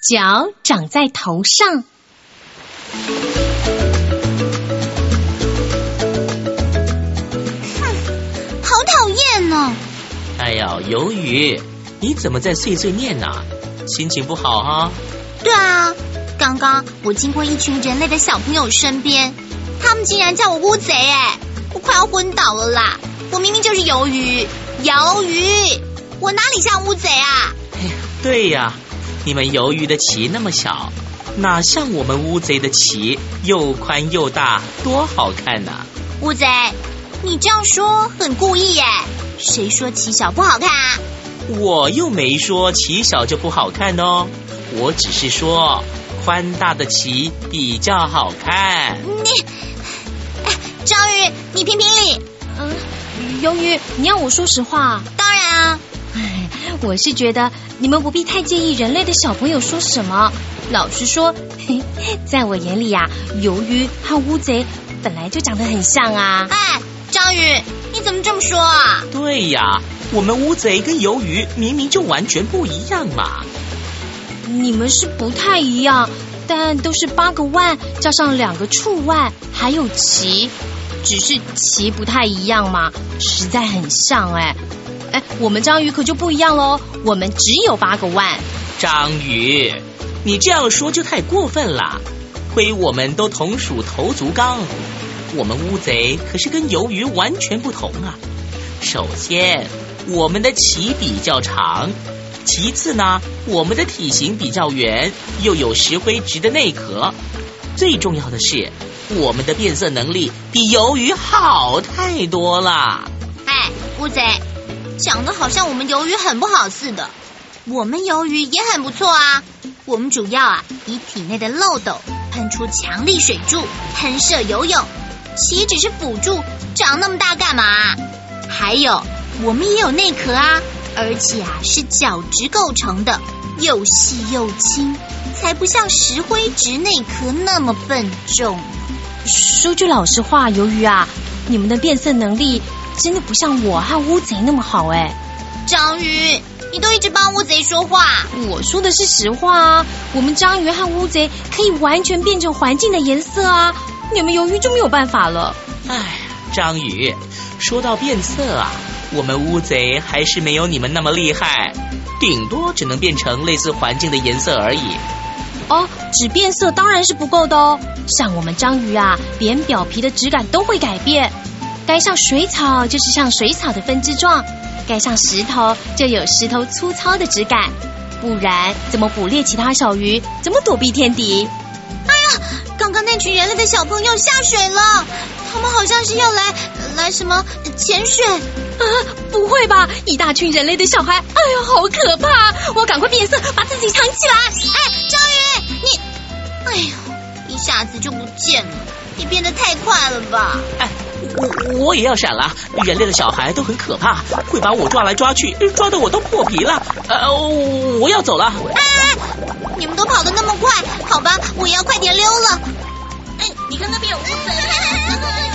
角长在头上。 好讨厌哦！ 哎呀，鱿鱼，你怎么在碎碎念呢？心情不好啊？ 对啊，刚刚我经过一群人类的小朋友身边，他们竟然叫我乌贼哎，我快要昏倒了啦！我明明就是鱿鱼，我哪里像乌贼啊？ 哎呀，对呀，你们鱿鱼的鳍那么小，哪像我们乌贼的鳍又宽又大，多好看啊！ 乌贼，你这样说很故意耶，谁说鳍小不好看啊？ 我又没说鳍小就不好看哦，我只是说宽大的鳍比较好看。 章鱼，你评评理。 鱿鱼，你要我说实话？ 当然啊。 我是觉得你们不必太介意人类的小朋友说什么。老实说，在我眼里啊，鱿鱼和乌贼本来就长得很像啊。 哎，章鱼，你怎么这么说啊？ 对呀，我们乌贼跟鱿鱼明明就完全不一样嘛。 你们是不太一样，但都是8个腕加上2个触腕，还有鳍，只是鳍不太一样嘛，实在很像哎。我们章鱼可就不一样咯，我们只有8个腕。 章鱼，你这样说就太过分了，亏我们都同属头足纲，我们乌贼可是跟鱿鱼完全不同啊。首先，我们的鳍比较长，其次呢，我们的体型比较圆，又有石灰质的内壳，最重要的是，我们的变色能力比鱿鱼好太多了。 哎，乌贼，讲得好像我们鱿鱼很不好似的，我们鱿鱼也很不错啊。我们主要以体内的漏斗喷出强力水柱，喷射游泳，鳍只是辅助，长那么大干嘛？还有，我们也有内壳啊，而且是角质构成的，又细又轻，才不像石灰质内壳那么笨重。 说句老实话，鱿鱼啊，你们的变色能力真的不像我和乌贼那么好哎。 章鱼，你都一直帮乌贼说话。 我说的是实话啊，我们章鱼和乌贼可以完全变成环境的颜色啊，你们鱿鱼就没有办法了。 哎，章鱼，说到变色啊，我们乌贼还是没有你们那么厉害，顶多只能变成类似环境的颜色而已。 哦，只变色当然是不够的哦，像我们章鱼啊，连表皮的质感都会改变，该像水草就是像水草的分支状，该像石头就有石头粗糙的质感，不然怎么捕猎其他小鱼，怎么躲避天敌？ 哎呀，刚刚那群人类的小朋友下水了，他们好像是要来什么潜水。 不会吧，一大群人类的小孩，哎呀，好可怕，我赶快变色把自己藏起来。 哎，章鱼，你，哎呦，一下子就不见了，你变得太快了吧。 哎，我也要闪了，人类的小孩都很可怕，会把我抓来抓去，抓得我都破皮了。我要走了。 哎，你们都跑得那么快，好吧，我也要快点溜了。 哎，你看那边有乌贼。